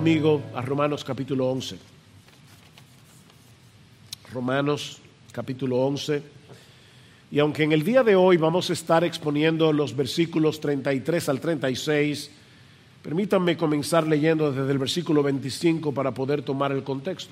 conmigo a Romanos capítulo 11. Romanos capítulo 11. Y aunque en el día de hoy vamos a estar exponiendo los versículos 33 al 36, permítanme comenzar leyendo desde el versículo 25 para poder tomar el contexto.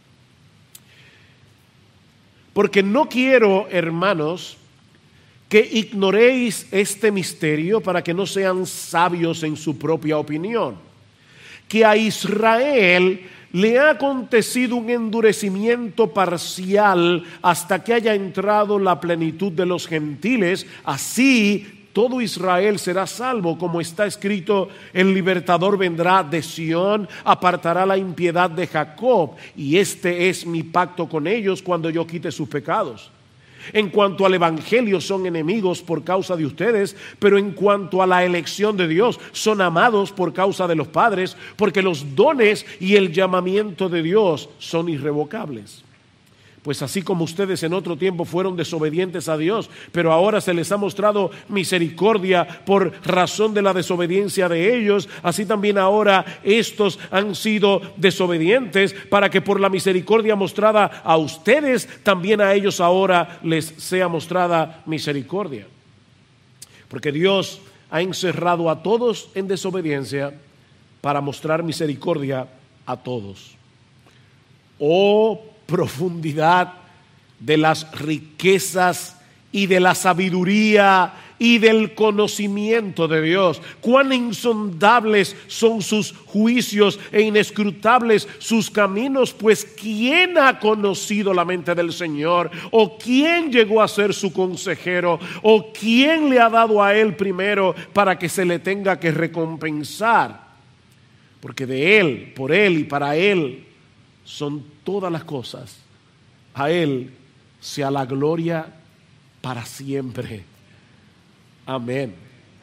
Porque no quiero, hermanos, que ignoréis este misterio para que no sean sabios en su propia opinión, que a Israel le ha acontecido un endurecimiento parcial hasta que haya entrado la plenitud de los gentiles. Así todo Israel será salvo, como está escrito: el libertador vendrá de Sión, apartará la impiedad de Jacob, y este es mi pacto con ellos cuando yo quite sus pecados. En cuanto al evangelio, son enemigos por causa de ustedes, pero en cuanto a la elección de Dios, son amados por causa de los padres, porque los dones y el llamamiento de Dios son irrevocables. Pues así como ustedes en otro tiempo fueron desobedientes a Dios, pero ahora se les ha mostrado misericordia por razón de la desobediencia de ellos, así también ahora estos han sido desobedientes para que por la misericordia mostrada a ustedes, también a ellos ahora les sea mostrada misericordia. Porque Dios ha encerrado a todos en desobediencia para mostrar misericordia a todos. Oh profundidad de las riquezas y de la sabiduría y del conocimiento de Dios. Cuán insondables son sus juicios e inescrutables sus caminos, pues ¿quién ha conocido la mente del Señor? ¿O quién llegó a ser su consejero? ¿O quién le ha dado a él primero para que se le tenga que recompensar? Porque de él, por él y para él son todas las cosas. A él sea la gloria para siempre. Amén.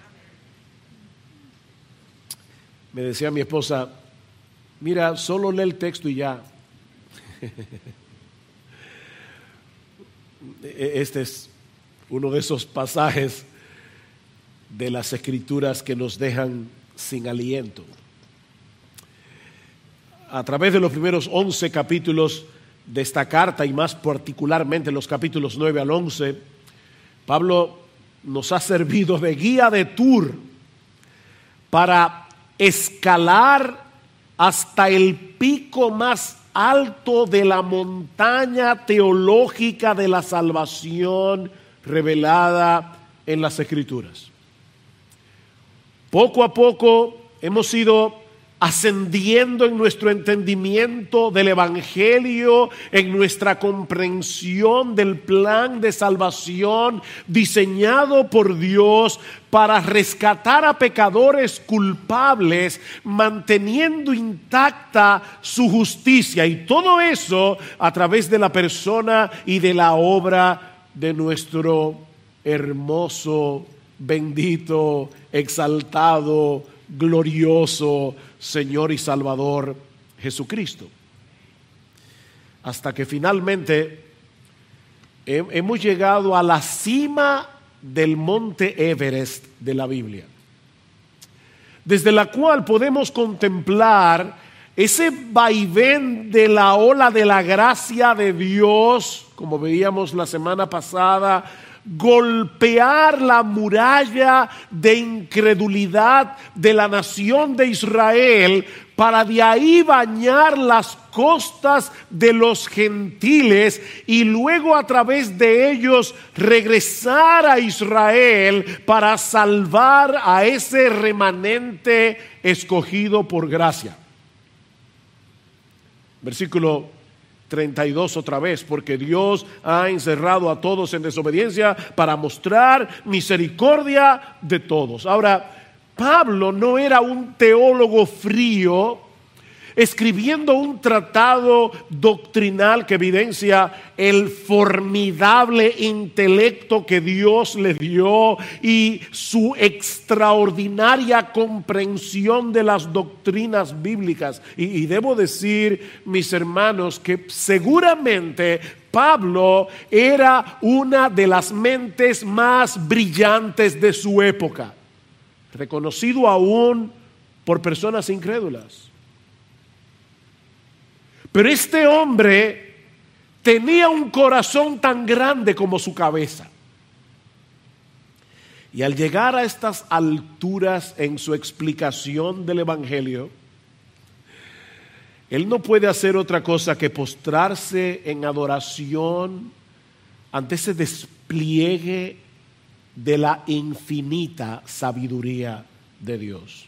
Me decía mi esposa: mira, solo lee el texto y ya. Este es uno de esos pasajes de las Escrituras que nos dejan sin aliento. A través de los primeros 11 capítulos de esta carta, y más particularmente los capítulos 9 al 11, Pablo nos ha servido de guía de tour para escalar hasta el pico más alto de la montaña teológica de la salvación revelada en las Escrituras. Poco a poco hemos ido ascendiendo en nuestro entendimiento del Evangelio, en nuestra comprensión del plan de salvación diseñado por Dios para rescatar a pecadores culpables, manteniendo intacta su justicia, y todo eso a través de la persona y de la obra de nuestro hermoso, bendito, exaltado, glorioso Señor y Salvador Jesucristo. Hasta que finalmente hemos llegado a la cima del monte Everest de la Biblia, desde la cual podemos contemplar ese vaivén de la ola de la gracia de Dios, como veíamos la semana pasada, golpear la muralla de incredulidad de la nación de Israel, para de ahí bañar las costas de los gentiles y luego a través de ellos regresar a Israel para salvar a ese remanente escogido por gracia. Versículo 32 otra vez: porque Dios ha encerrado a todos en desobediencia para mostrar misericordia de todos. Ahora, Pablo no era un teólogo frío escribiendo un tratado doctrinal que evidencia el formidable intelecto que Dios le dio y su extraordinaria comprensión de las doctrinas bíblicas. Y debo decir, mis hermanos, que seguramente Pablo era una de las mentes más brillantes de su época, reconocido aún por personas incrédulas. Pero este hombre tenía un corazón tan grande como su cabeza. Y al llegar a estas alturas en su explicación del Evangelio, él no puede hacer otra cosa que postrarse en adoración ante ese despliegue de la infinita sabiduría de Dios.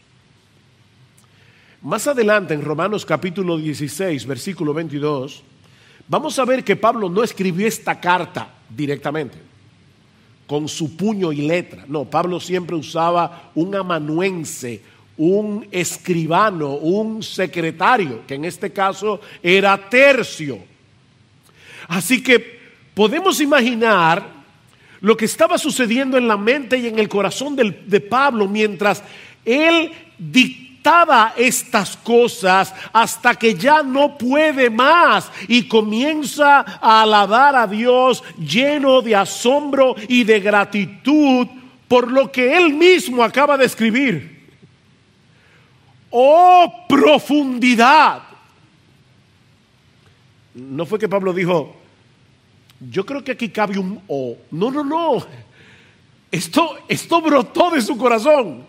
Más adelante, en Romanos capítulo 16, versículo 22, vamos a ver que Pablo no escribió esta carta directamente, con su puño y letra. No, Pablo siempre usaba un amanuense, un escribano, un secretario, que en este caso era Tercio. Así que podemos imaginar lo que estaba sucediendo en la mente y en el corazón de Pablo mientras él dictaba estas cosas hasta que ya no puede más y comienza a alabar a Dios lleno de asombro y de gratitud por lo que él mismo acaba de escribir. ¡Oh, profundidad! No fue que Pablo dijo, yo creo que aquí cabe un O. No. Esto brotó de su corazón.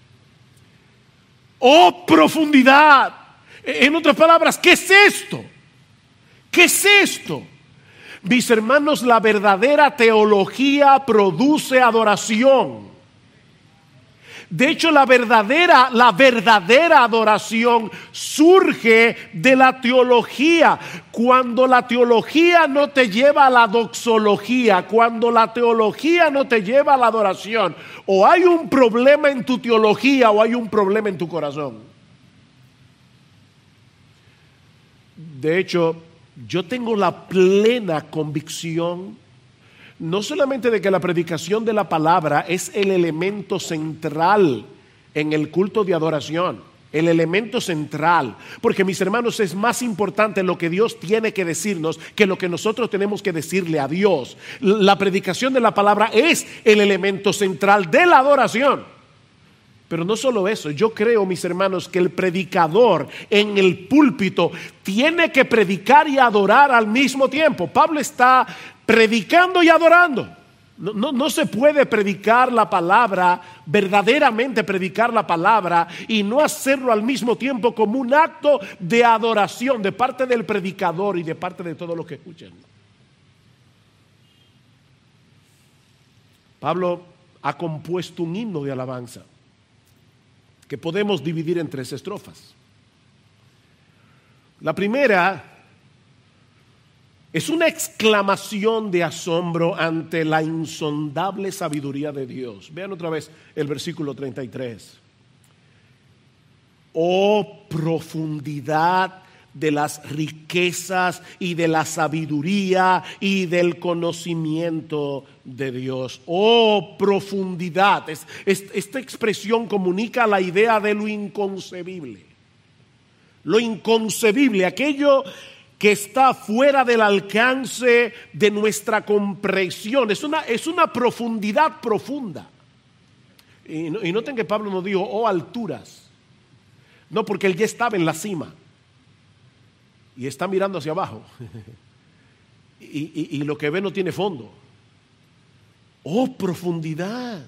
¡Oh, profundidad! En otras palabras, ¿qué es esto? ¿Qué es esto? Mis hermanos, la verdadera teología produce adoración. De hecho, la verdadera adoración surge de la teología. Cuando la teología no te lleva a la doxología, cuando la teología no te lleva a la adoración, o hay un problema en tu teología o hay un problema en tu corazón. De hecho, yo tengo la plena convicción no solamente de que la predicación de la palabra es el elemento central en el culto de adoración, el elemento central, porque mis hermanos, es más importante lo que Dios tiene que decirnos que lo que nosotros tenemos que decirle a Dios. La predicación de la palabra es el elemento central de la adoración. Pero no solo eso, yo creo, mis hermanos, que el predicador en el púlpito tiene que predicar y adorar al mismo tiempo. Pablo está predicando y adorando. No se puede predicar la palabra, verdaderamente predicar la palabra y no hacerlo al mismo tiempo como un acto de adoración de parte del predicador y de parte de todos los que escuchan. Pablo ha compuesto un himno de alabanza que podemos dividir en 3 estrofas. La primera es una exclamación de asombro ante la insondable sabiduría de Dios. Vean otra vez el versículo 33. Oh, profundidad de las riquezas y de la sabiduría y del conocimiento de Dios. Oh, profundidad. Esta expresión comunica la idea de lo inconcebible. Lo inconcebible, aquello que está fuera del alcance de nuestra comprensión. Es una profundidad profunda. Y noten que Pablo no dijo, oh, alturas. No, porque él ya estaba en la cima y está mirando hacia abajo y lo que ve no tiene fondo. Oh, profundidad.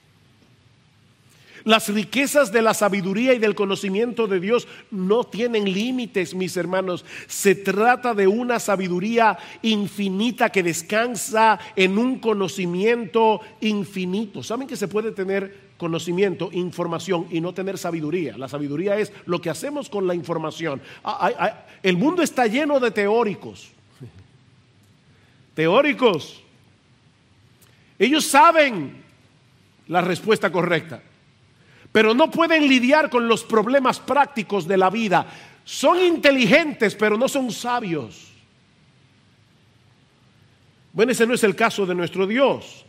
Las riquezas de la sabiduría y del conocimiento de Dios no tienen límites, mis hermanos. Se trata de una sabiduría infinita que descansa en un conocimiento infinito. ¿Saben que se puede tener conocimiento, información y no tener sabiduría? La sabiduría es lo que hacemos con la información. El mundo está lleno de teóricos. Teóricos. Ellos saben la respuesta correcta, pero no pueden lidiar con los problemas prácticos de la vida. Son inteligentes, pero no son sabios. Bueno, ese no es el caso de nuestro Dios.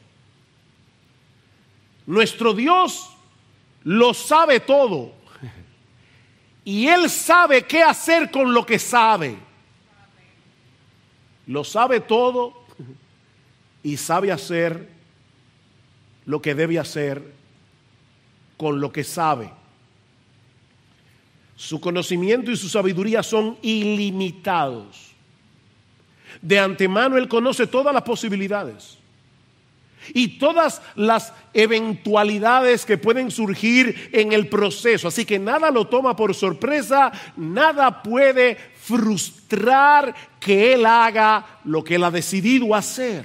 Nuestro Dios lo sabe todo. Y Él sabe qué hacer con lo que sabe. Lo sabe todo y sabe hacer lo que debe hacer con lo que sabe. Su conocimiento y su sabiduría son ilimitados. De antemano Él conoce todas las posibilidades y todas las eventualidades que pueden surgir en el proceso. Así que nada lo toma por sorpresa, nada puede frustrar que Él haga lo que Él ha decidido hacer.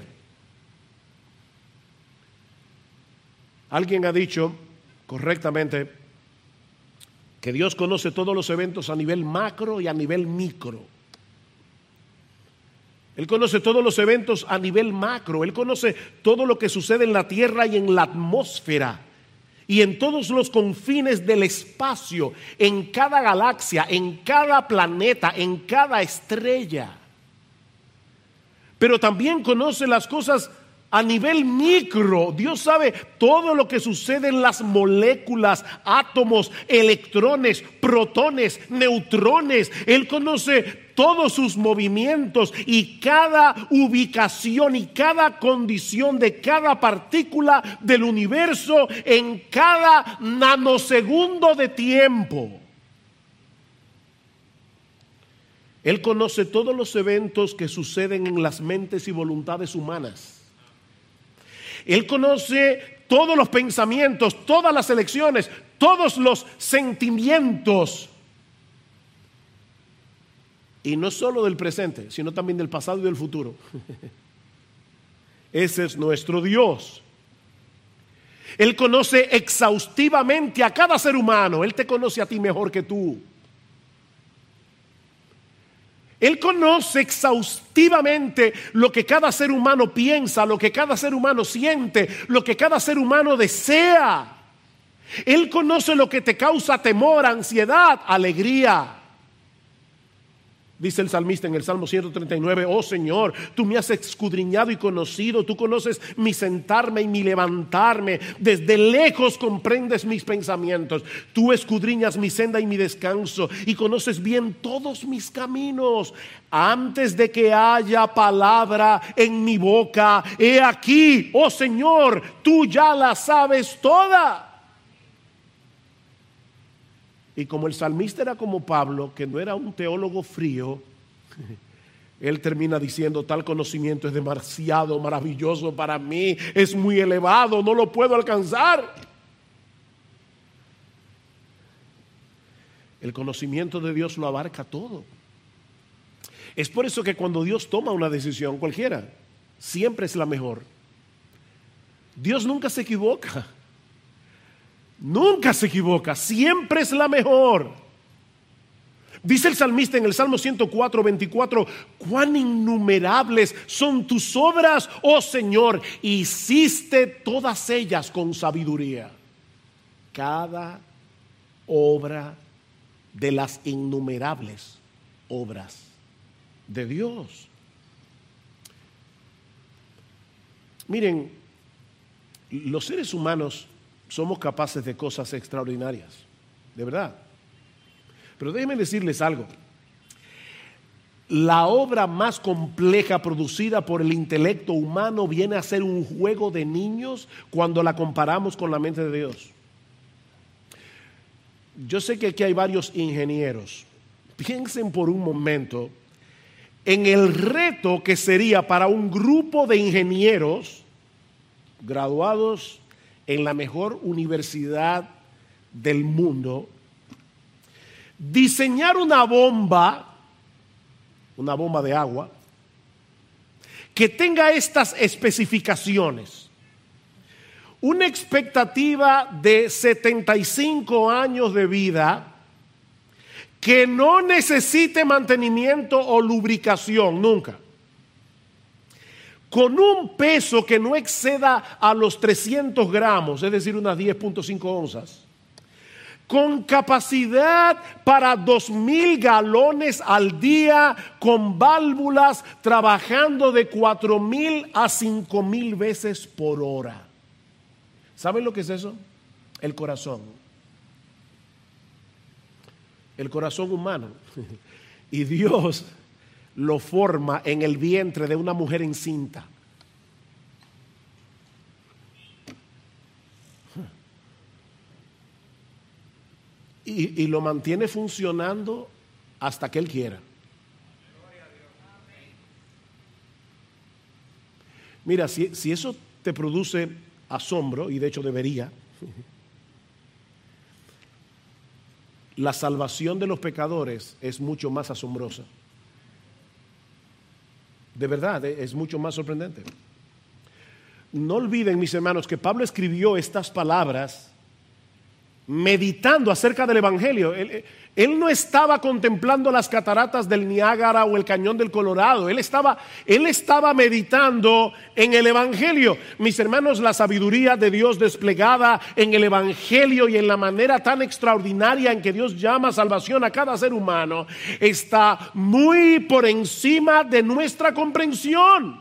Alguien ha dicho correctamente que Dios conoce todos los eventos a nivel macro y a nivel micro. Él conoce todos los eventos a nivel macro. Él conoce todo lo que sucede en la tierra y en la atmósfera y en todos los confines del espacio, en cada galaxia, en cada planeta, en cada estrella. Pero también conoce las cosas a nivel micro. Dios sabe todo lo que sucede en las moléculas, átomos, electrones, protones, neutrones. Él conoce todos sus movimientos y cada ubicación y cada condición de cada partícula del universo en cada nanosegundo de tiempo. Él conoce todos los eventos que suceden en las mentes y voluntades humanas. Él conoce todos los pensamientos, todas las elecciones, todos los sentimientos. Y no solo del presente, sino también del pasado y del futuro. Ese es nuestro Dios. Él conoce exhaustivamente a cada ser humano. Él te conoce a ti mejor que tú. Él conoce exhaustivamente lo que cada ser humano piensa, lo que cada ser humano siente, lo que cada ser humano desea. Él conoce lo que te causa temor, ansiedad, alegría. Dice el salmista en el Salmo 139, oh Señor, tú me has escudriñado y conocido, tú conoces mi sentarme y mi levantarme, desde lejos comprendes mis pensamientos, tú escudriñas mi senda y mi descanso y conoces bien todos mis caminos. Antes de que haya palabra en mi boca, he aquí, oh Señor, tú ya la sabes toda. Y como el salmista era como Pablo, que no era un teólogo frío, él termina diciendo, tal conocimiento es demasiado maravilloso para mí, es muy elevado, no lo puedo alcanzar. El conocimiento de Dios lo abarca todo. Es por eso que cuando Dios toma una decisión, cualquiera, siempre es la mejor. Dios nunca se equivoca. Nunca se equivoca, siempre es la mejor. Dice el salmista en el Salmo 104, 24, cuán innumerables son tus obras, oh Señor, hiciste todas ellas con sabiduría. Cada obra de las innumerables obras de Dios. Miren, los seres humanos somos capaces de cosas extraordinarias, de verdad. Pero déjenme decirles algo. La obra más compleja producida por el intelecto humano viene a ser un juego de niños cuando la comparamos con la mente de Dios. Yo sé que aquí hay varios ingenieros. Piensen por un momento en el reto que sería para un grupo de ingenieros graduados en la mejor universidad del mundo, diseñar una bomba de agua, que tenga estas especificaciones. Una expectativa de 75 años de vida, que no necesite mantenimiento o lubricación nunca. Con un peso que no exceda a los 300 gramos, es decir, unas 10.5 onzas. Con capacidad para 2,000 galones al día, con válvulas trabajando de 4,000 a 5,000 veces por hora. ¿Saben lo que es eso? El corazón. El corazón humano. Y Dios lo forma en el vientre de una mujer encinta. y lo mantiene funcionando hasta que Él quiera. Mira, si eso te produce asombro, y de hecho debería, la salvación de los pecadores es mucho más asombrosa. De verdad, es mucho más sorprendente. No olviden, mis hermanos, que Pablo escribió estas palabras meditando acerca del Evangelio. Él no estaba contemplando las cataratas del Niágara o el cañón del Colorado. Él estaba meditando en el Evangelio. Mis hermanos, la sabiduría de Dios desplegada en el Evangelio y en la manera tan extraordinaria en que Dios llama salvación a cada ser humano está muy por encima de nuestra comprensión.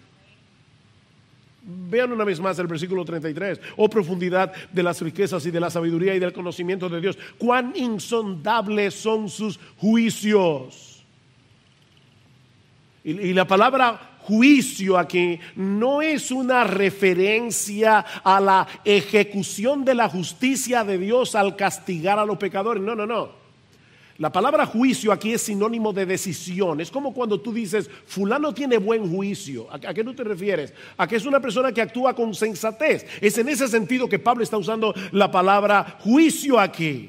Vean una vez más el versículo 33. Oh profundidad de las riquezas y de la sabiduría y del conocimiento de Dios. Cuán insondables son sus juicios. Y la palabra juicio aquí no es una referencia a la ejecución de la justicia de Dios al castigar a los pecadores. No. La palabra juicio aquí es sinónimo de decisión. Es como cuando tú dices, fulano tiene buen juicio. ¿A qué tú te refieres? A que es una persona que actúa con sensatez. Es en ese sentido que Pablo está usando la palabra juicio aquí.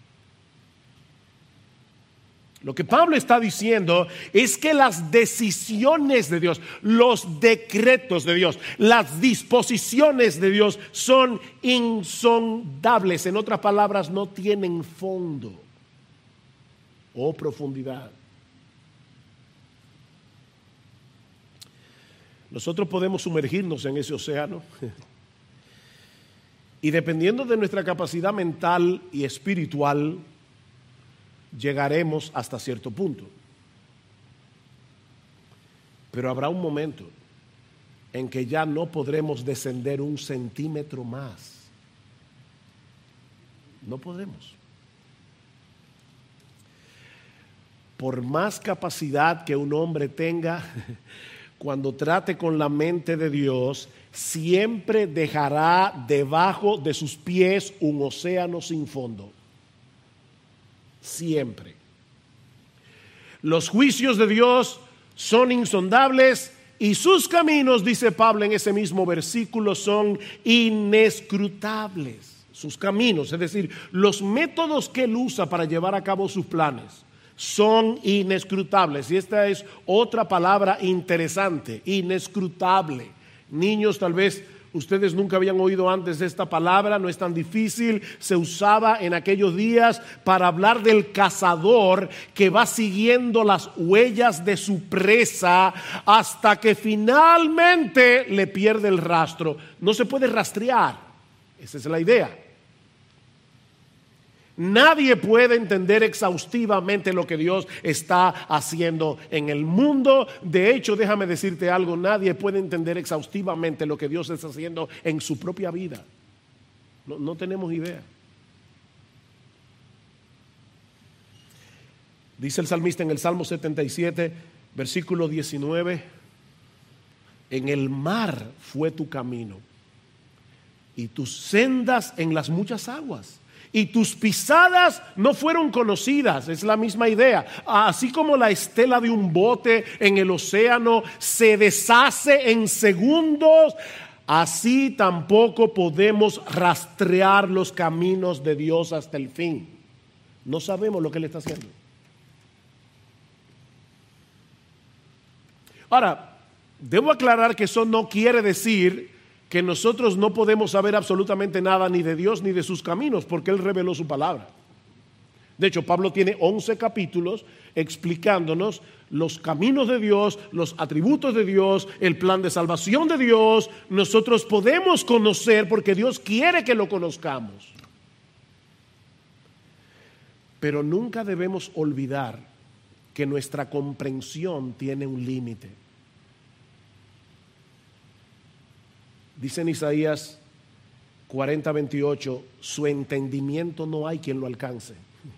Lo que Pablo está diciendo es que las decisiones de Dios, los decretos de Dios, las disposiciones de Dios son insondables. En otras palabras, no tienen fondo o profundidad. Nosotros podemos sumergirnos en ese océano y dependiendo de nuestra capacidad mental y espiritual llegaremos hasta cierto punto. Pero habrá un momento en que ya no podremos descender un centímetro más. No podremos. Por más capacidad que un hombre tenga, cuando trate con la mente de Dios, siempre dejará debajo de sus pies un océano sin fondo. Siempre. Los juicios de Dios son insondables y sus caminos, dice Pablo en ese mismo versículo, son inescrutables. Sus caminos, es decir, los métodos que Él usa para llevar a cabo sus planes, son inescrutables. Y esta es otra palabra interesante, inescrutable. Niños, tal vez ustedes nunca habían oído antes de esta palabra, no es tan difícil. Se usaba en aquellos días para hablar del cazador que va siguiendo las huellas de su presa hasta que finalmente le pierde el rastro. No se puede rastrear, esa es la idea. Nadie puede entender exhaustivamente lo que Dios está haciendo en el mundo. De hecho, déjame decirte algo, nadie puede entender exhaustivamente lo que Dios está haciendo en su propia vida. No tenemos idea. Dice el salmista en el Salmo 77, versículo 19, en el mar fue tu camino y tus sendas en las muchas aguas. Y tus pisadas no fueron conocidas, es la misma idea. Así como la estela de un bote en el océano se deshace en segundos, así tampoco podemos rastrear los caminos de Dios hasta el fin. No sabemos lo que Él está haciendo. Ahora, debo aclarar que eso no quiere decir que nosotros no podemos saber absolutamente nada ni de Dios ni de sus caminos, porque Él reveló su palabra. De hecho, Pablo tiene 11 capítulos explicándonos los caminos de Dios, los atributos de Dios, el plan de salvación de Dios. Nosotros podemos conocer porque Dios quiere que lo conozcamos. Pero nunca debemos olvidar que nuestra comprensión tiene un límite. Dice en Isaías 40:28, su entendimiento no hay quien lo alcance.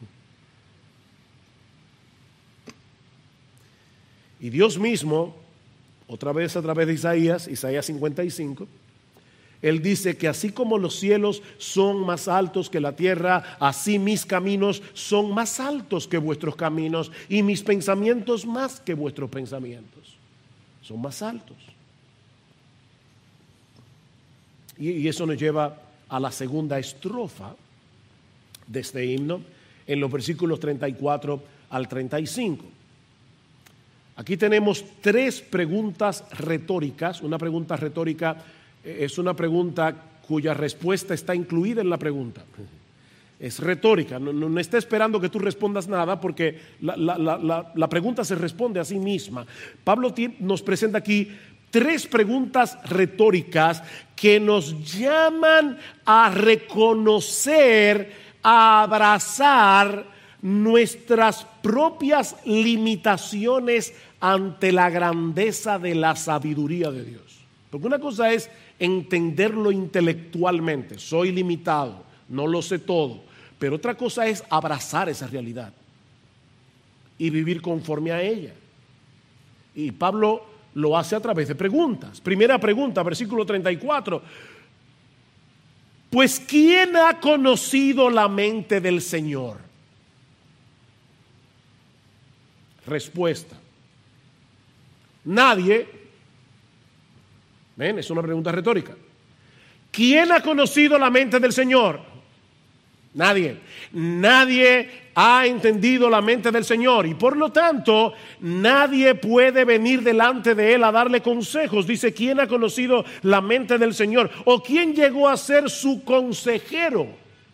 Y Dios mismo, otra vez a través de Isaías 55, Él dice que así como los cielos son más altos que la tierra, así mis caminos son más altos que vuestros caminos y mis pensamientos más que vuestros pensamientos. Son más altos. Y eso nos lleva a la segunda estrofa de este himno, en los versículos 34 al 35. Aquí tenemos tres preguntas retóricas. Una pregunta retórica es una pregunta cuya respuesta está incluida en la pregunta. Es retórica, no está esperando que tú respondas nada porque la pregunta se responde a sí misma. Pablo nos presenta aquí tres preguntas retóricas que nos llaman a reconocer, a abrazar nuestras propias limitaciones ante la grandeza de la sabiduría de Dios. Porque una cosa es entenderlo intelectualmente, soy limitado, no lo sé todo, pero otra cosa es abrazar esa realidad y vivir conforme a ella. Y Pablo lo hace a través de preguntas. Primera pregunta, versículo 34. Pues ¿quién ha conocido la mente del Señor? Respuesta: nadie. ¿Ven? Es una pregunta retórica. ¿Quién ha conocido la mente del Señor? Nadie. Nadie ha entendido la mente del Señor y por lo tanto nadie puede venir delante de Él a darle consejos. Dice, ¿quién ha conocido la mente del Señor? ¿O quién llegó a ser su consejero?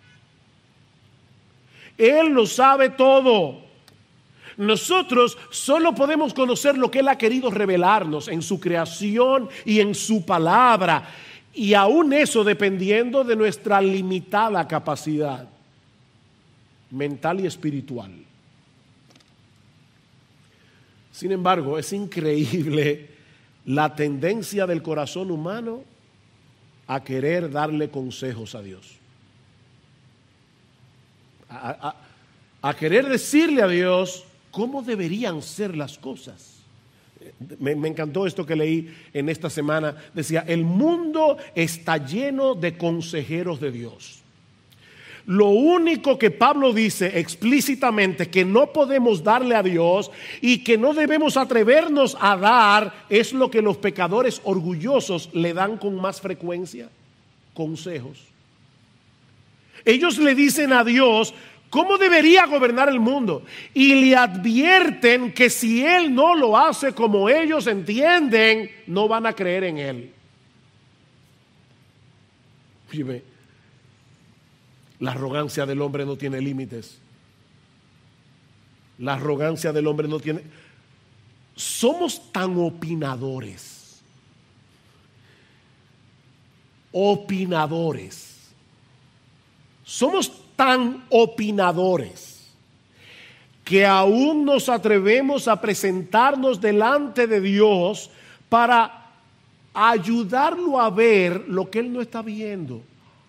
Él lo sabe todo. Nosotros solo podemos conocer lo que Él ha querido revelarnos en su creación y en su palabra, y aún eso dependiendo de nuestra limitada capacidad mental y espiritual. Sin embargo, es increíble la tendencia del corazón humano a querer darle consejos a Dios, a querer decirle a Dios cómo deberían ser las cosas. Me encantó esto que leí en esta semana. Decía, el mundo está lleno de consejeros de Dios. Lo único que Pablo dice explícitamente que no podemos darle a Dios y que no debemos atrevernos a dar es lo que los pecadores orgullosos le dan con más frecuencia: consejos. Ellos le dicen a Dios cómo debería gobernar el mundo y le advierten que si Él no lo hace como ellos entienden, no van a creer en Él. Fíjate, la arrogancia del hombre no tiene límites. La arrogancia del hombre no tiene... Somos tan opinadores. Somos tan opinadores que aún nos atrevemos a presentarnos delante de Dios para ayudarlo a ver lo que Él no está viendo.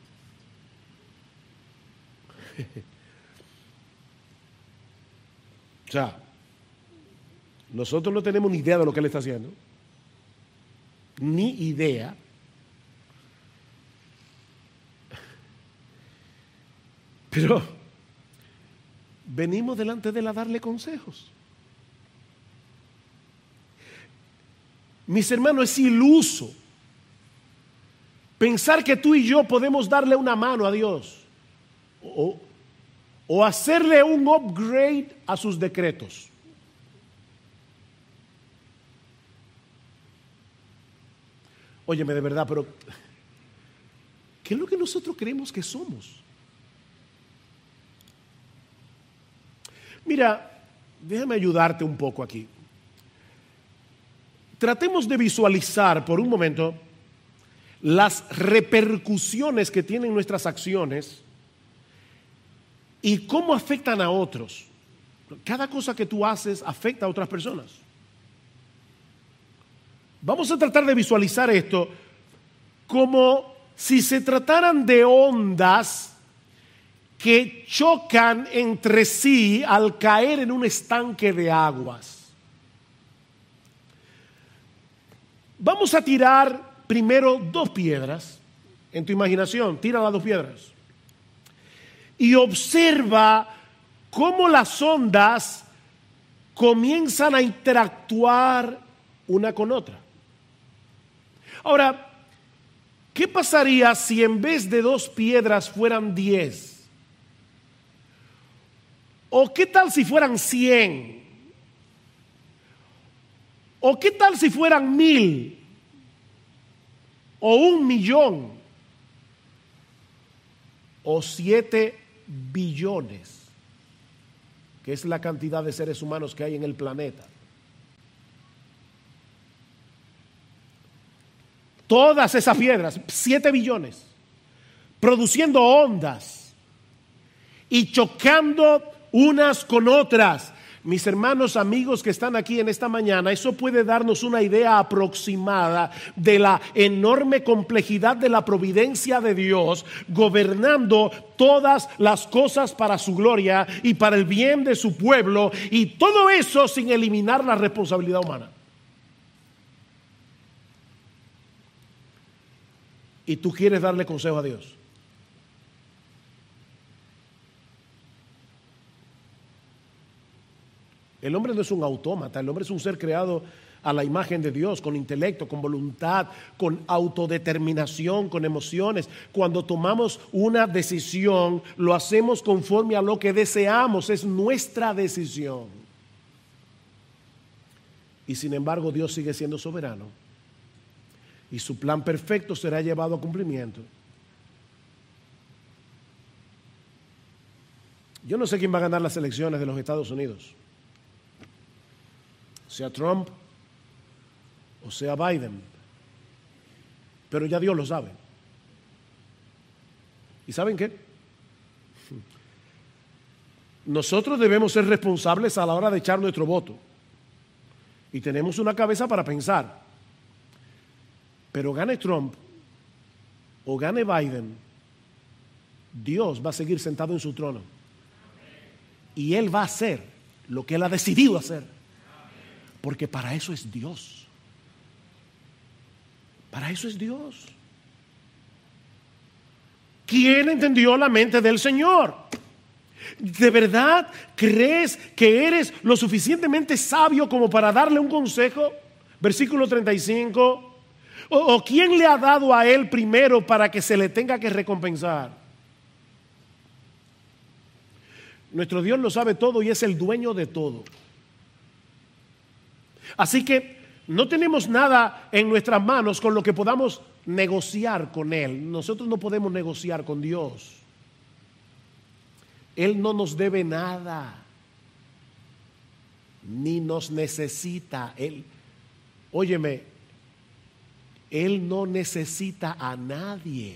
O sea, nosotros no tenemos ni idea de lo que Él está haciendo. Ni idea. Pero venimos delante de Él a darle consejos. Mis hermanos, es iluso pensar que tú y yo podemos darle una mano a Dios o hacerle un upgrade a sus decretos. Óyeme, de verdad, pero ¿qué es lo que nosotros creemos que somos? Mira, déjame ayudarte un poco aquí. Tratemos de visualizar por un momento las repercusiones que tienen nuestras acciones y cómo afectan a otros. Cada cosa que tú haces afecta a otras personas. Vamos a tratar de visualizar esto como si se trataran de ondas que chocan entre sí al caer en un estanque de aguas. Vamos a tirar primero dos piedras en tu imaginación, tira las dos piedras y observa cómo las ondas comienzan a interactuar una con otra. Ahora, ¿qué pasaría si en vez de 2 piedras fueran 10? ¿O qué tal si fueran 100? ¿O qué tal si fueran 1000? ¿O 1.000.000? ¿O 7 billones? Que es la cantidad de seres humanos que hay en el planeta. Todas esas piedras, 7 billones, produciendo ondas y chocando unas con otras. Mis hermanos, amigos que están aquí en esta mañana, eso puede darnos una idea aproximada de la enorme complejidad de la providencia de Dios, gobernando todas las cosas para su gloria y para el bien de su pueblo, y todo eso sin eliminar la responsabilidad humana. Y tú quieres darle consejo a Dios. El hombre no es un autómata, el hombre es un ser creado a la imagen de Dios, con intelecto, con voluntad, con autodeterminación, con emociones. Cuando tomamos una decisión, lo hacemos conforme a lo que deseamos, es nuestra decisión. Y sin embargo, Dios sigue siendo soberano y su plan perfecto será llevado a cumplimiento. Yo no sé quién va a ganar las elecciones de los Estados Unidos, sea Trump o sea Biden, pero ya Dios lo sabe. ¿Y saben qué? Nosotros debemos ser responsables a la hora de echar nuestro voto y tenemos una cabeza para pensar, pero gane Trump o gane Biden, Dios va a seguir sentado en su trono y Él va a hacer lo que Él ha decidido hacer. Porque para eso es Dios. Para eso es Dios. ¿Quién entendió la mente del Señor? ¿De verdad crees que eres lo suficientemente sabio como para darle un consejo? Versículo 35. ¿O quién le ha dado a él primero para que se le tenga que recompensar? Nuestro Dios lo sabe todo y es el dueño de todo. Así que no tenemos nada en nuestras manos con lo que podamos negociar con Él. Nosotros no podemos negociar con Dios. Él no nos debe nada, ni nos necesita. Óyeme, Él no necesita a nadie.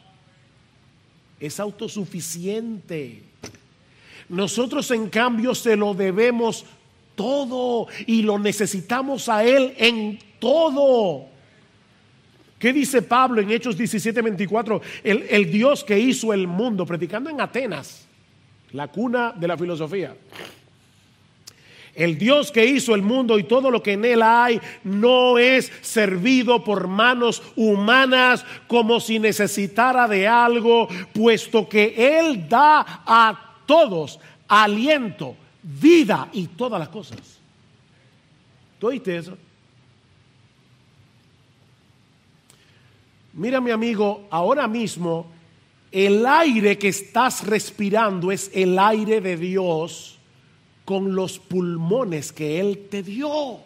Es autosuficiente. Nosotros, en cambio, se lo debemos todo y lo necesitamos a Él en todo. ¿Qué dice Pablo en Hechos 17:24? El Dios que hizo el mundo, predicando en Atenas, la cuna de la filosofía. El Dios que hizo el mundo y todo lo que en él hay no es servido por manos humanas como si necesitara de algo, puesto que Él da a todos aliento, vida y todas las cosas. ¿Tú oíste eso? Mira, mi amigo, ahora mismo el aire que estás respirando es el aire de Dios con los pulmones que Él te dio.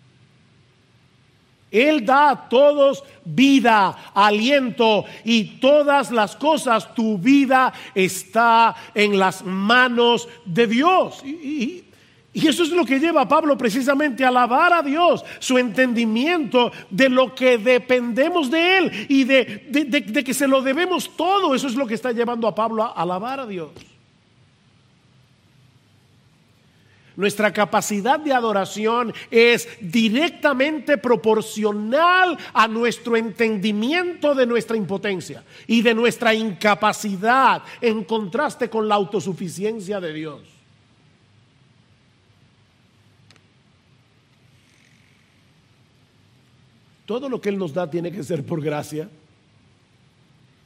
Él da a todos vida, aliento y todas las cosas. Tu vida está en las manos de Dios. Y eso es lo que lleva a Pablo precisamente a alabar a Dios, su entendimiento de lo que dependemos de Él y de que se lo debemos todo. Eso es lo que está llevando a Pablo a alabar a Dios. Nuestra capacidad de adoración es directamente proporcional a nuestro entendimiento de nuestra impotencia y de nuestra incapacidad, en contraste con la autosuficiencia de Dios. Todo lo que Él nos da tiene que ser por gracia.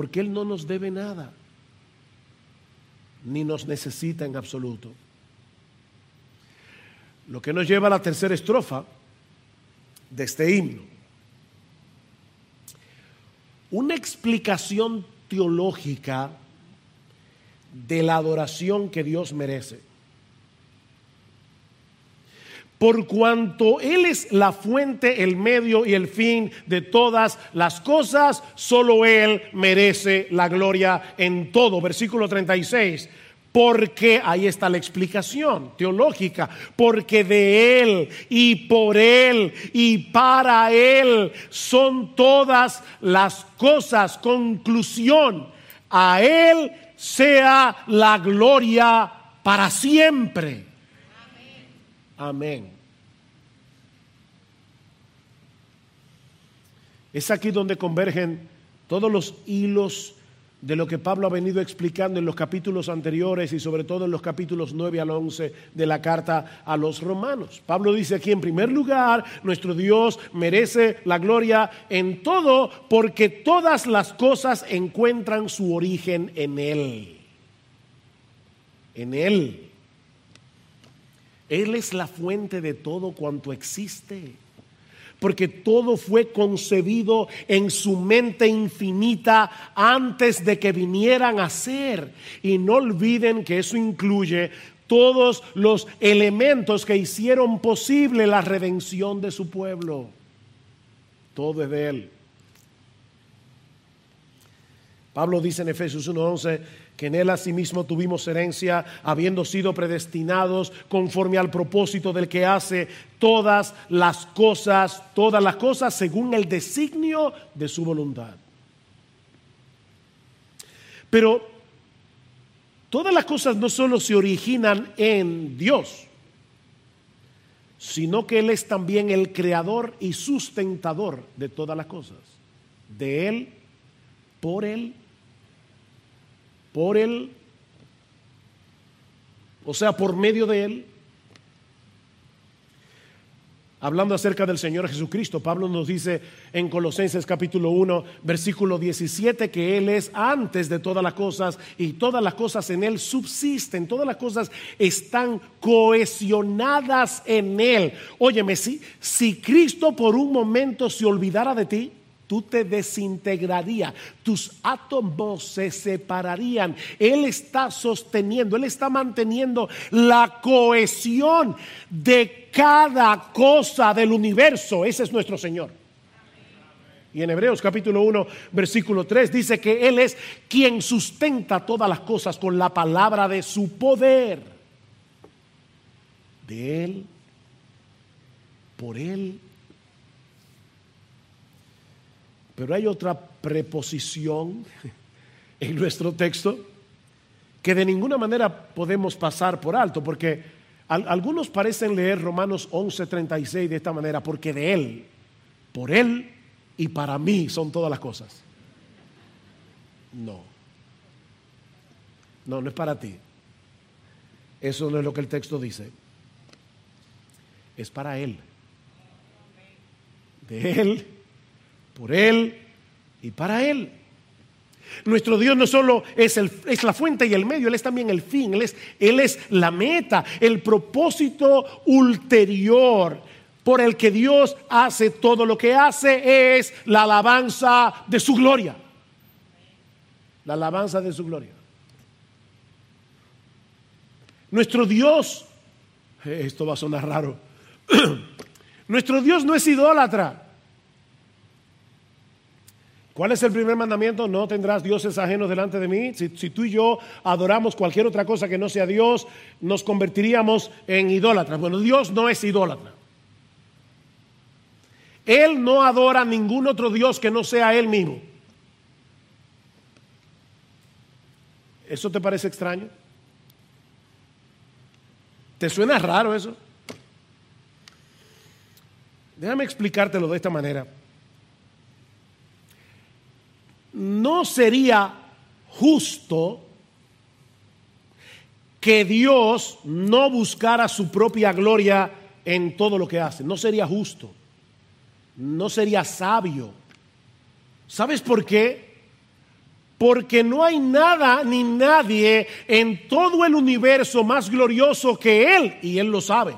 Porque Él no nos debe nada, ni nos necesita en absoluto. Lo que nos lleva a la tercera estrofa de este himno. Una explicación teológica de la adoración que Dios merece. Por cuanto Él es la fuente, el medio y el fin de todas las cosas, solo Él merece la gloria en todo. Versículo 36. Porque ahí está la explicación teológica, porque de Él y por Él y para Él son todas las cosas. Conclusión, a Él sea la gloria para siempre. Amén. Es aquí donde convergen todos los hilos de lo que Pablo ha venido explicando en los capítulos anteriores y sobre todo en los capítulos 9 al 11 de la carta a los romanos. Pablo dice aquí, en primer lugar, nuestro Dios merece la gloria en todo porque todas las cosas encuentran su origen en Él. En Él. Él es la fuente de todo cuanto existe. Porque todo fue concebido en su mente infinita antes de que vinieran a ser. Y no olviden que eso incluye todos los elementos que hicieron posible la redención de su pueblo. Todo es de Él. Pablo dice en Efesios 1:11 que en Él asimismo tuvimos herencia, habiendo sido predestinados conforme al propósito del que hace todas las cosas según el designio de su voluntad. Pero todas las cosas no solo se originan en Dios, sino que Él es también el creador y sustentador de todas las cosas. De Él, por Él, o sea, por medio de Él. Hablando acerca del Señor Jesucristo, Pablo nos dice en Colosenses capítulo 1, versículo 17, que Él es antes de todas las cosas y todas las cosas en Él subsisten, todas las cosas están cohesionadas en Él. Óyeme, si Cristo por un momento se olvidara de ti, tú te desintegrarías, tus átomos se separarían. Él está sosteniendo, Él está manteniendo la cohesión de cada cosa del universo. Ese es nuestro Señor. Y en Hebreos capítulo 1, versículo 3 dice que Él es quien sustenta todas las cosas con la palabra de su poder. De Él, por Él. Pero hay otra preposición en nuestro texto que de ninguna manera podemos pasar por alto, porque algunos parecen leer Romanos 11:36 de esta manera: porque de Él, por Él y para mí son todas las cosas. No es para ti. Eso no es lo que el texto dice. Es para Él. De Él, por Él y para Él. Nuestro Dios no solo es la fuente y el medio, Él es también el fin, Él es la meta, el propósito ulterior por el que Dios hace todo lo que hace es la alabanza de su gloria. La alabanza de su gloria. Nuestro Dios, esto va a sonar raro, nuestro Dios no es idólatra. ¿Cuál es el primer mandamiento? No tendrás dioses ajenos delante de mí. Si tú y yo adoramos cualquier otra cosa que no sea Dios, nos convertiríamos en idólatras. Bueno, Dios no es idólatra. Él no adora a ningún otro Dios que no sea Él mismo. ¿Eso te parece extraño? ¿Te suena raro eso? Déjame explicártelo de esta manera. No sería justo que Dios no buscara su propia gloria en todo lo que hace. No sería justo. No sería sabio. ¿Sabes por qué? porque no hay nada ni nadie en todo el universo más glorioso que Él, y Él lo sabe.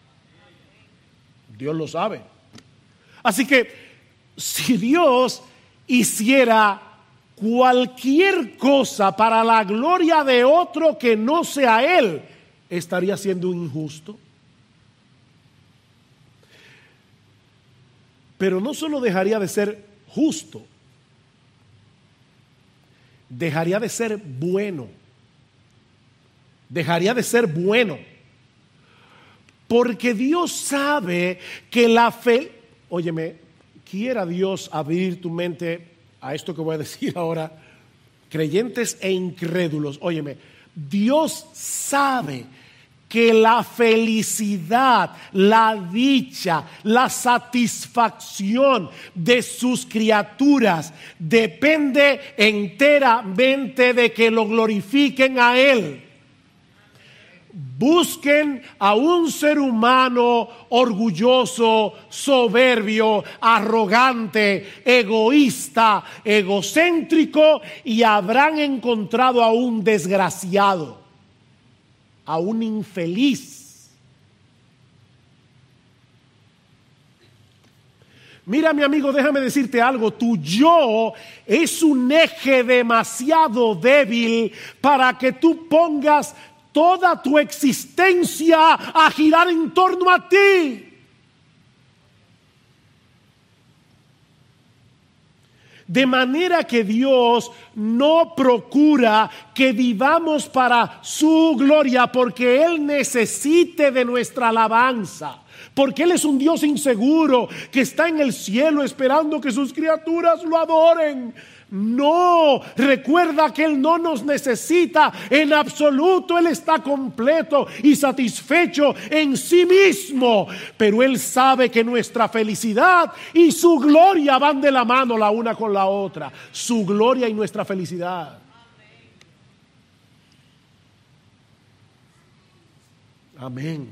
Dios lo sabe. Así que si Dios hiciera cualquier cosa para la gloria de otro que no sea Él, estaría siendo injusto. Pero no solo dejaría de ser justo, dejaría de ser bueno. Dejaría de ser bueno. Porque Dios sabe que la fe... Óyeme, quiera Dios abrir tu mente a esto que voy a decir ahora. Creyentes e incrédulos, óyeme, Dios sabe que la felicidad, la dicha, la satisfacción de sus criaturas depende enteramente de que lo glorifiquen a Él. Busquen a un ser humano orgulloso, soberbio, arrogante, egoísta, egocéntrico, y habrán encontrado a un desgraciado, a un infeliz. Mira, mi amigo, déjame decirte algo. Tu yo es un eje demasiado débil para que tú pongas toda tu existencia a girar en torno a ti. De manera que Dios no procura que vivamos para su gloria porque Él necesite de nuestra alabanza. Porque Él es un Dios inseguro que está en el cielo esperando que sus criaturas lo adoren. No, recuerda que Él no nos necesita en absoluto. Él está completo y satisfecho en sí mismo. Pero Él sabe que nuestra felicidad y su gloria van de la mano la una con la otra. Su gloria y nuestra felicidad. Amén.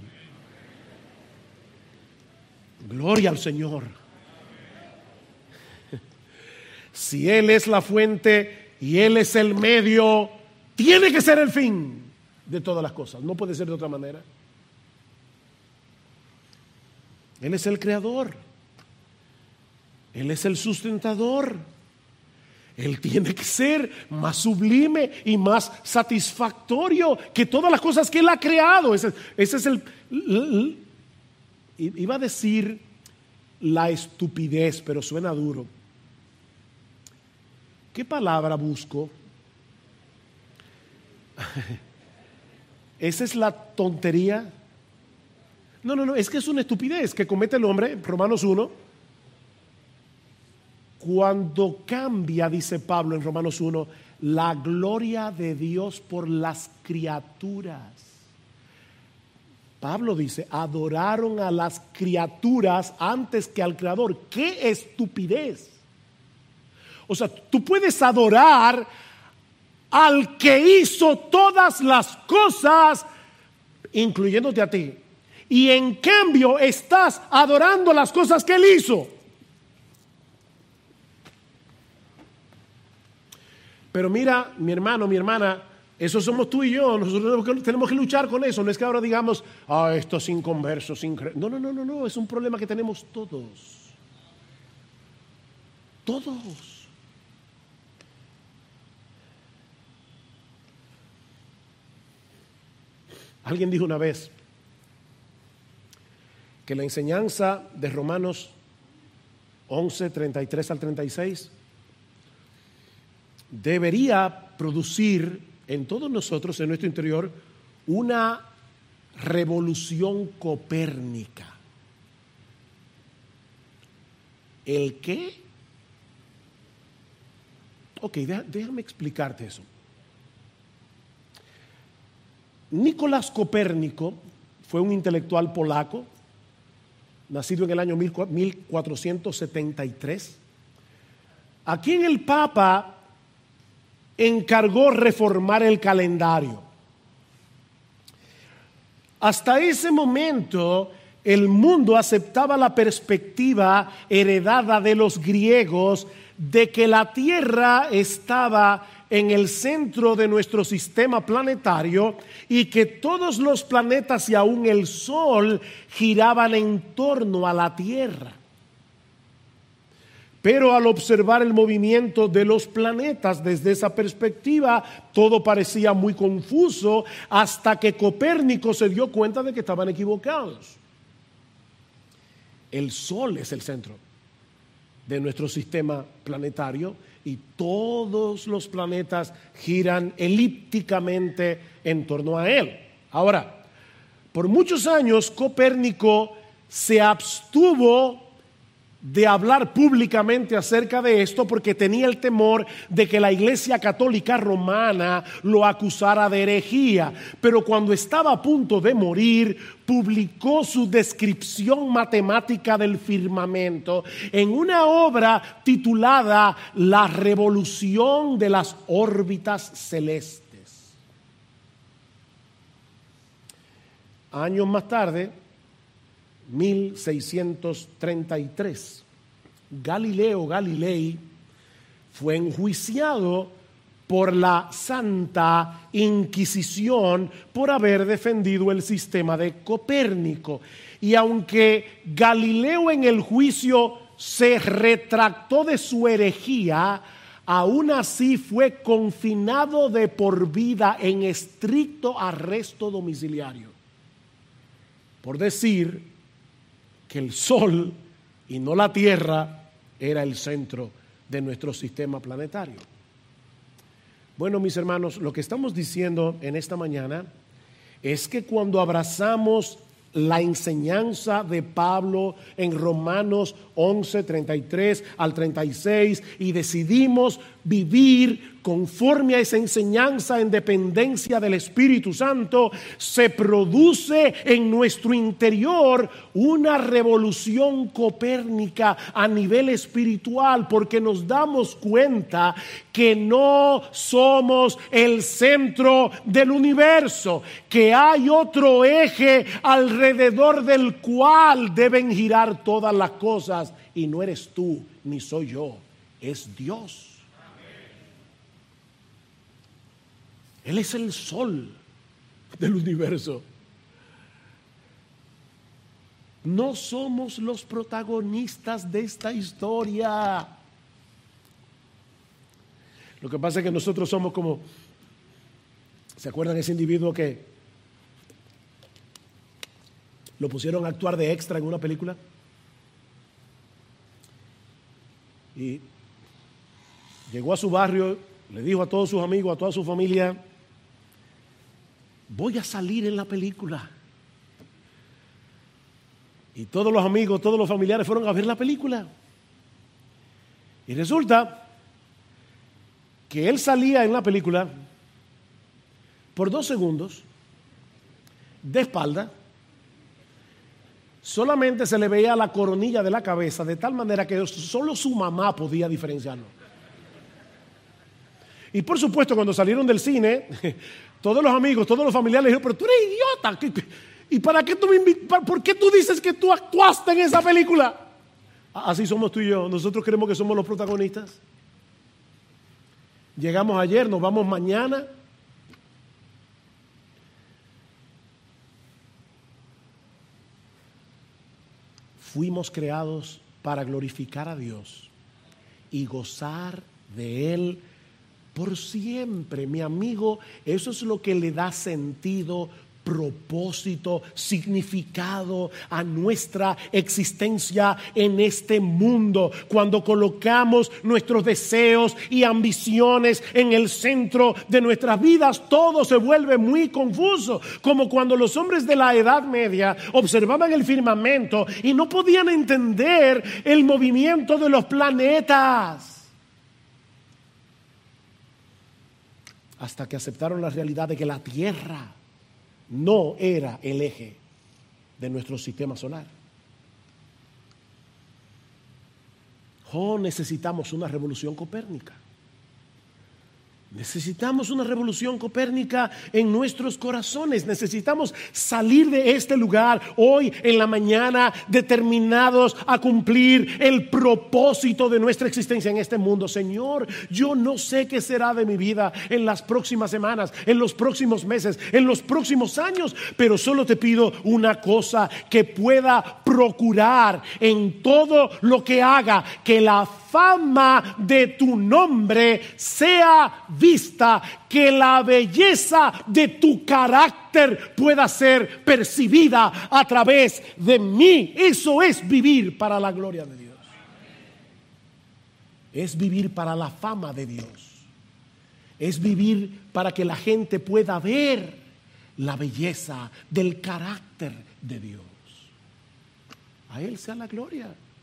Gloria al Señor. Si Él es la fuente y Él es el medio, tiene que ser el fin de todas las cosas. No puede ser de otra manera. Él es el creador. Él es el sustentador. Él tiene que ser más sublime y más satisfactorio que todas las cosas que Él ha creado. Ese es iba a decir la estupidez, pero suena duro. ¿Qué palabra busco? ¿Esa es la tontería? No, es que es una estupidez que comete el hombre, Romanos 1. Cuando cambia, dice Pablo en Romanos 1, la gloria de Dios por las criaturas. Pablo dice, adoraron a las criaturas antes que al Creador. ¡Qué estupidez! O sea, tú puedes adorar al que hizo todas las cosas, incluyéndote a ti. Y en cambio estás adorando las cosas que Él hizo. Pero mira, mi hermano, mi hermana, eso somos tú y yo. Nosotros tenemos que luchar con eso. No es que ahora digamos, estos inconversos, no, es un problema que tenemos todos. Todos. Alguien dijo una vez que la enseñanza de Romanos 11, 33 al 36 debería producir en todos nosotros, en nuestro interior, una revolución copérnica. ¿El qué? Ok, déjame explicarte eso. Nicolás Copérnico fue un intelectual polaco, nacido en el año 1473, a quien el Papa encargó reformar el calendario. Hasta ese momento, el mundo aceptaba la perspectiva heredada de los griegos de que la tierra estaba en el centro de nuestro sistema planetario y que todos los planetas y aún el Sol giraban en torno a la Tierra. Pero al observar el movimiento de los planetas desde esa perspectiva, todo parecía muy confuso hasta que Copérnico se dio cuenta de que estaban equivocados. El Sol es el centro de nuestro sistema planetario y todos los planetas giran elípticamente en torno a él. Ahora, por muchos años Copérnico se abstuvo de hablar públicamente acerca de esto porque tenía el temor de que la Iglesia Católica Romana lo acusara de herejía. Pero cuando estaba a punto de morir, publicó su descripción matemática del firmamento en una obra titulada La revolución de las órbitas celestes. Años más tarde, 1633, Galileo Galilei fue enjuiciado por la Santa Inquisición por haber defendido el sistema de Copérnico. Y aunque Galileo en el juicio se retractó de su herejía, aún así fue confinado de por vida en estricto arresto domiciliario por decir que el Sol y no la Tierra era el centro de nuestro sistema planetario. Bueno, mis hermanos, lo que estamos diciendo en esta mañana es que cuando abrazamos la enseñanza de Pablo en Romanos 11, 33 al 36 y decidimos vivir conforme a esa enseñanza en dependencia del Espíritu Santo, se produce en nuestro interior una revolución copérnica a nivel espiritual, porque nos damos cuenta que no somos el centro del universo, que hay otro eje alrededor del cual deben girar todas las cosas, y no eres tú ni soy yo, es Dios. Él es el sol del universo. No somos los protagonistas de esta historia. Lo que pasa es que nosotros somos como, ¿se acuerdan ese individuo que lo pusieron a actuar de extra en una película? Y llegó a su barrio, le dijo a todos sus amigos, a toda su familia: voy a salir en la película. Y todos los amigos, todos los familiares fueron a ver la película. Y resulta que él salía en la película por 2 segundos, de espalda. Solamente se le veía la coronilla de la cabeza, de tal manera que solo su mamá podía diferenciarlo. Y por supuesto, cuando salieron del cine, todos los amigos, todos los familiares le dijeron: pero tú eres idiota. ¿Y para qué tú me invitas? ¿Por qué tú dices que tú actuaste en esa película? Así somos tú y yo. Nosotros creemos que somos los protagonistas. Llegamos ayer, nos vamos mañana. Fuimos creados para glorificar a Dios y gozar de Él por siempre, mi amigo. Eso es lo que le da sentido, propósito, significado a nuestra existencia en este mundo. Cuando colocamos nuestros deseos y ambiciones en el centro de nuestras vidas, todo se vuelve muy confuso. Como cuando los hombres de la Edad Media observaban el firmamento y no podían entender el movimiento de los planetas, hasta que aceptaron la realidad de que la Tierra no era el eje de nuestro sistema solar. Necesitamos una revolución copérnica. Necesitamos una revolución copérnica en nuestros corazones. Necesitamos salir de este lugar hoy en la mañana determinados a cumplir el propósito de nuestra existencia en este mundo. Señor, yo no sé qué será de mi vida en las próximas semanas, en los próximos meses, en los próximos años, pero solo te pido una cosa: que pueda procurar en todo lo que haga que la fama de tu nombre sea vista, que la belleza de tu carácter pueda ser percibida a través de mí. Eso es vivir para la gloria de Dios. Es vivir para la fama de Dios. Es vivir para que la gente pueda ver la belleza del carácter de Dios. A Él sea la gloria.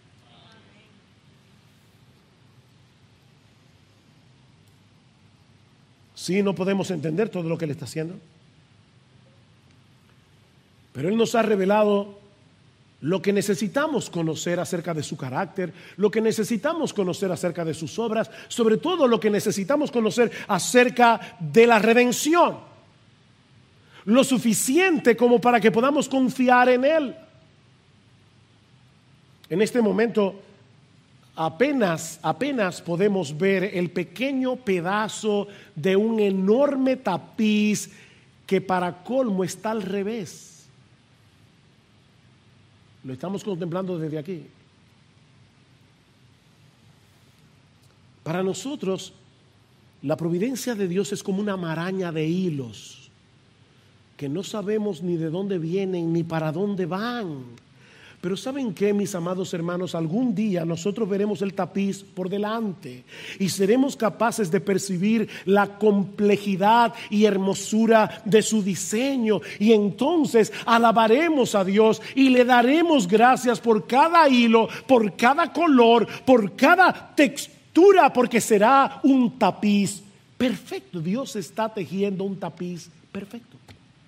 Sí, no podemos entender todo lo que Él está haciendo, pero Él nos ha revelado lo que necesitamos conocer acerca de su carácter, lo que necesitamos conocer acerca de sus obras, sobre todo lo que necesitamos conocer acerca de la redención, lo suficiente como para que podamos confiar en Él. En este momento apenas podemos ver el pequeño pedazo de un enorme tapiz que para colmo está al revés. Lo estamos contemplando desde aquí. Para nosotros, la providencia de Dios es como una maraña de hilos que no sabemos ni de dónde vienen ni para dónde van. Pero ¿saben qué, mis amados hermanos? Algún día nosotros veremos el tapiz por delante y seremos capaces de percibir la complejidad y hermosura de su diseño, y entonces alabaremos a Dios y le daremos gracias por cada hilo, por cada color, por cada textura, porque será un tapiz perfecto. Dios está tejiendo un tapiz perfecto.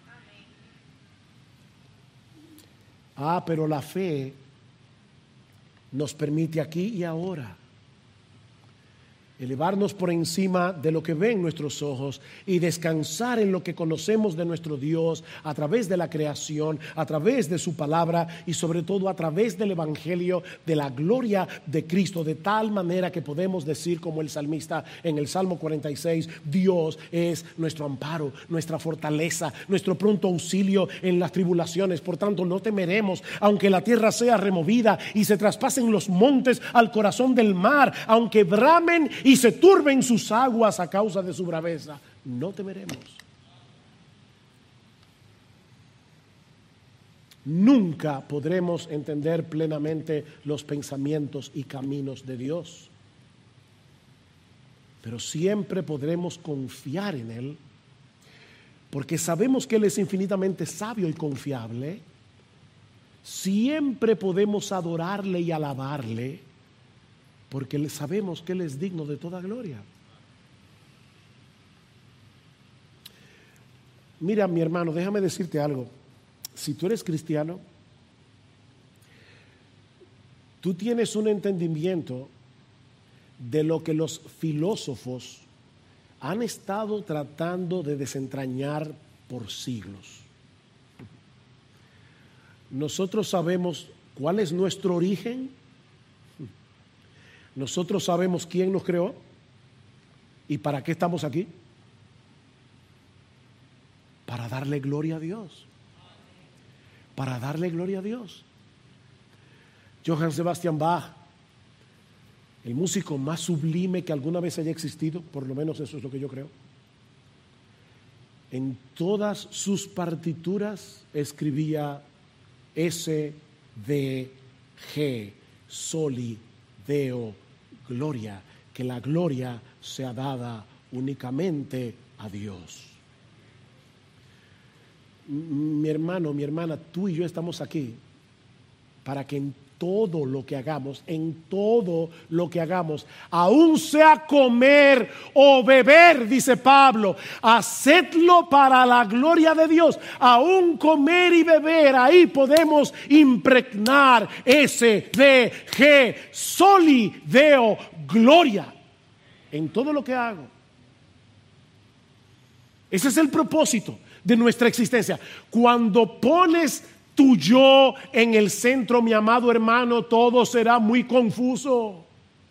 Pero la fe nos permite aquí y ahora elevarnos por encima de lo que ven nuestros ojos y descansar en lo que conocemos de nuestro Dios a través de la creación, a través de su palabra y sobre todo a través del evangelio de la gloria de Cristo, de tal manera que podemos decir como el salmista en el Salmo 46: Dios es nuestro amparo, nuestra fortaleza, nuestro pronto auxilio en las tribulaciones. Por tanto, no temeremos, aunque la tierra sea removida y se traspasen los montes al corazón del mar, aunque bramen y se turben sus aguas a causa de su braveza. No temeremos. Nunca podremos entender plenamente los pensamientos y caminos de Dios, pero siempre podremos confiar en Él, porque sabemos que Él es infinitamente sabio y confiable. Siempre podemos adorarle y alabarle, porque sabemos que Él es digno de toda gloria. Mira, mi hermano, déjame decirte algo. Si tú eres cristiano, tú tienes un entendimiento de lo que los filósofos han estado tratando de desentrañar por siglos. Nosotros sabemos cuál es nuestro origen. Nosotros sabemos quién nos creó y para qué estamos aquí. Para darle gloria a Dios. Para darle gloria a Dios. Johann Sebastian Bach, el músico más sublime que alguna vez haya existido, por lo menos eso es lo que yo creo, en todas sus partituras escribía S, D, G, Soli, Deo, gloria, que la gloria sea dada únicamente a Dios. Mi hermano, mi hermana, tú y yo estamos aquí para que en todo lo que hagamos, aun sea comer o beber, dice Pablo, hacedlo para la gloria de Dios. Aun comer y beber, ahí podemos impregnar ese de G, soli, deo, gloria, en todo lo que hago. Ese es el propósito de nuestra existencia. Cuando pones tu yo en el centro, mi amado hermano, todo será muy confuso.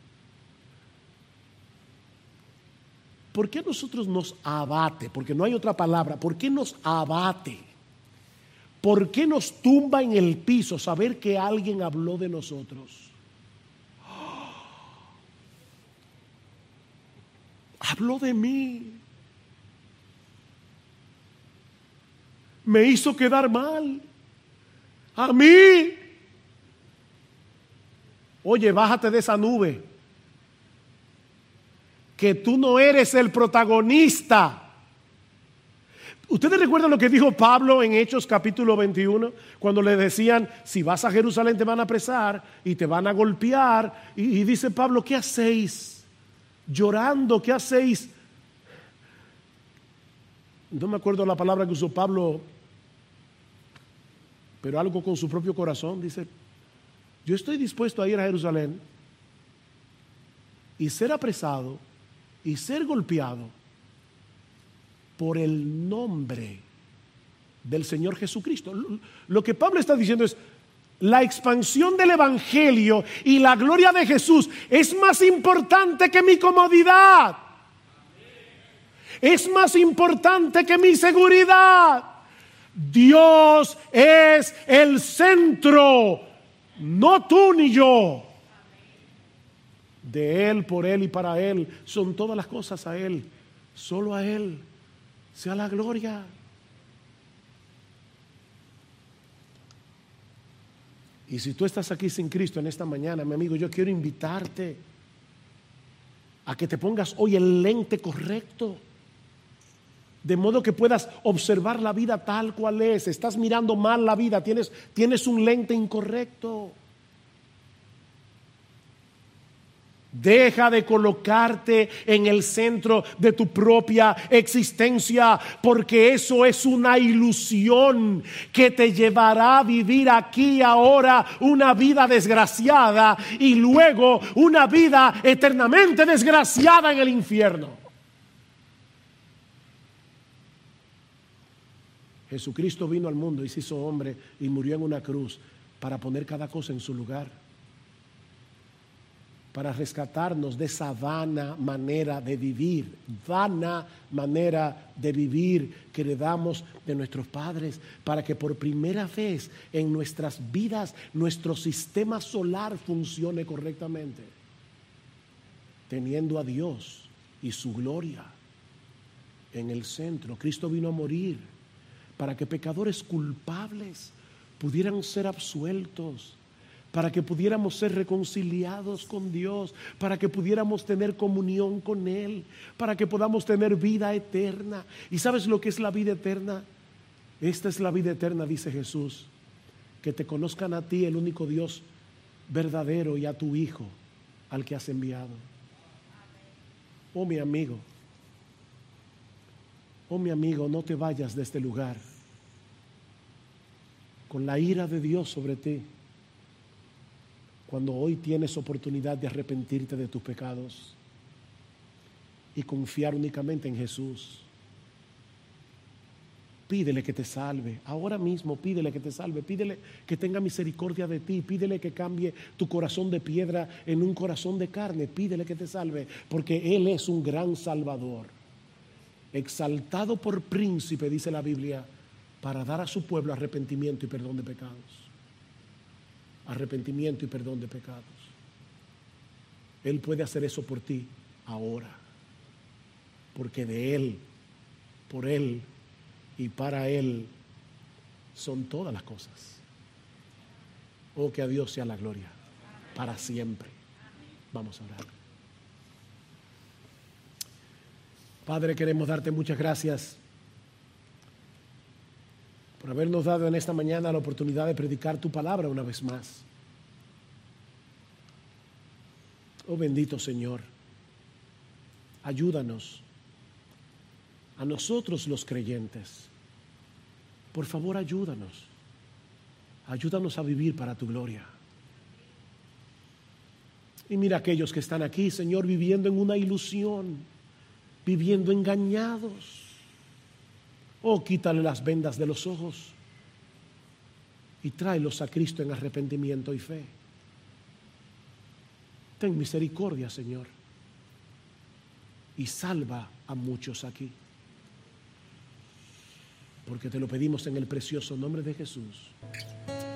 ¿Por qué nosotros nos abate? Porque no hay otra palabra. ¿Por qué nos abate? ¿Por qué nos tumba en el piso saber que alguien habló de nosotros? Habló de mí. Me hizo quedar mal. A mí. Oye, bájate de esa nube. Que tú no eres el protagonista. ¿Ustedes recuerdan lo que dijo Pablo en Hechos capítulo 21? Cuando le decían, si vas a Jerusalén te van a apresar y te van a golpear. Y dice Pablo, ¿qué hacéis? Llorando, ¿qué hacéis? No me acuerdo la palabra que usó Pablo, pero algo con su propio corazón. Dice, yo estoy dispuesto a ir a Jerusalén y ser apresado y ser golpeado por el nombre del Señor Jesucristo. Lo que Pablo está diciendo es, la expansión del Evangelio y la gloria de Jesús es más importante que mi comodidad. Es más importante que mi seguridad. Dios es el centro, no tú ni yo. De Él, por Él y para Él son todas las cosas a Él. Solo a Él sea la gloria. Y si tú estás aquí sin Cristo en esta mañana, mi amigo, yo quiero invitarte a que te pongas hoy el lente correcto, de modo que puedas observar la vida tal cual es. Estás mirando mal la vida, tienes un lente incorrecto. Deja de colocarte en el centro de tu propia existencia, porque eso es una ilusión que te llevará a vivir aquí ahora una vida desgraciada y luego una vida eternamente desgraciada en el infierno. Jesucristo vino al mundo y se hizo hombre y murió en una cruz para poner cada cosa en su lugar, para rescatarnos de esa vana manera de vivir, que heredamos de nuestros padres, para que por primera vez en nuestras vidas nuestro sistema solar funcione correctamente, teniendo a Dios y su gloria en el centro. Cristo vino a morir para que pecadores culpables pudieran ser absueltos, para que pudiéramos ser reconciliados con Dios, para que pudiéramos tener comunión con Él, para que podamos tener vida eterna. ¿Y sabes lo que es la vida eterna? Esta es la vida eterna, dice Jesús, que te conozcan a ti, el único Dios verdadero, y a tu Hijo, al que has enviado. Oh mi amigo, no te vayas de este lugar con la ira de Dios sobre ti, cuando hoy tienes oportunidad de arrepentirte de tus pecados y confiar únicamente en Jesús. Pídele que te salve, ahora mismo pídele que te salve, pídele que tenga misericordia de ti, pídele que cambie tu corazón de piedra en un corazón de carne, pídele que te salve, porque Él es un gran Salvador, exaltado por príncipe, dice la Biblia, para dar a su pueblo arrepentimiento y perdón de pecados. Arrepentimiento y perdón de pecados. Él puede hacer eso por ti ahora, porque de Él, por Él y para Él son todas las cosas. Oh, que a Dios sea la gloria para siempre. Vamos a orar. Padre, queremos darte muchas gracias por habernos dado en esta mañana la oportunidad de predicar tu palabra una vez más. Oh bendito Señor, ayúdanos a nosotros los creyentes. Por favor, ayúdanos a vivir para tu gloria. Y mira aquellos que están aquí, Señor, viviendo en una ilusión, viviendo engañados, Oh, quítale las vendas de los ojos y tráelos a Cristo en arrepentimiento y fe. Ten misericordia, Señor, y salva a muchos aquí, porque te lo pedimos en el precioso nombre de Jesús.